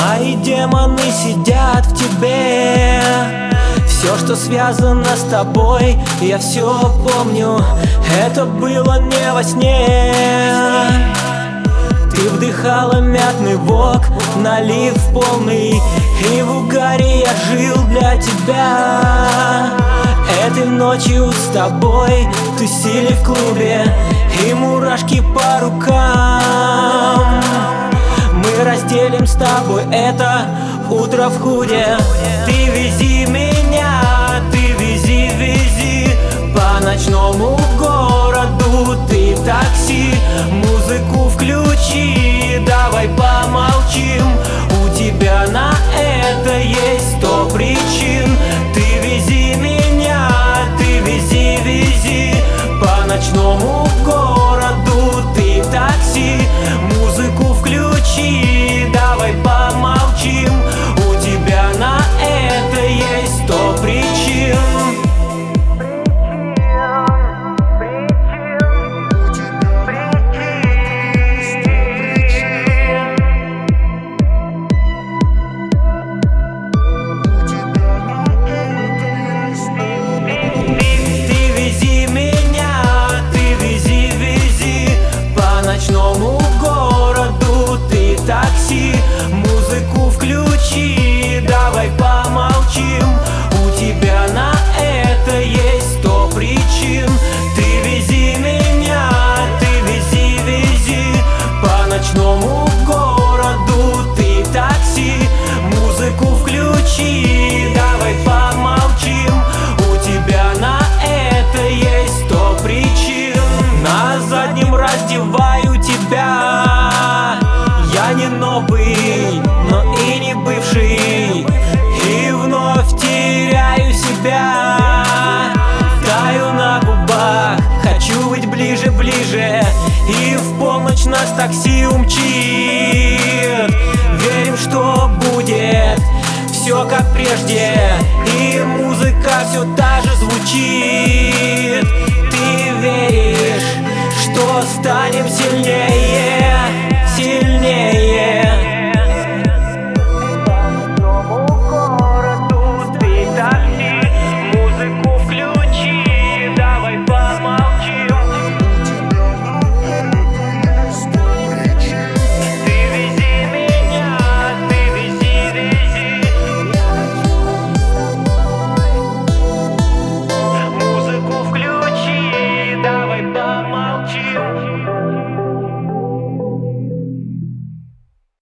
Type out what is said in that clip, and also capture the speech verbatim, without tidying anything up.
Мои демоны сидят в тебе. Все, что связано с тобой, я все помню. Это было не во сне. Ты вдыхала мятный вок, налив полный, и в угаре я жил для тебя. Этой ночью с тобой тусили в клубе, и мурашки по рукам. Мы разделим с тобой это утро в худе. Ты вези меня, ты вези, вези по ночному городу. Ты в такси, музыку включи, давай помолчим. У тебя на это есть сто причин. Ты вези меня, ты вези, вези по ночному городу. Ты в такси, музыку включи, давай помолчим. У тебя на это есть сто причин. Такси, музыку включи, давай помолчим. У тебя на это есть сто причин. Ты вези меня, ты вези, вези по ночному городу. Ты такси, музыку включи, давай помолчим. У тебя на это есть сто причин. На заднем раздеваю тебя. Я не новый, но и не бывший, и вновь теряю себя. Таю на губах, хочу быть ближе, ближе, и в полночь нас такси умчит. Верим, что будет все как прежде, и музыка все так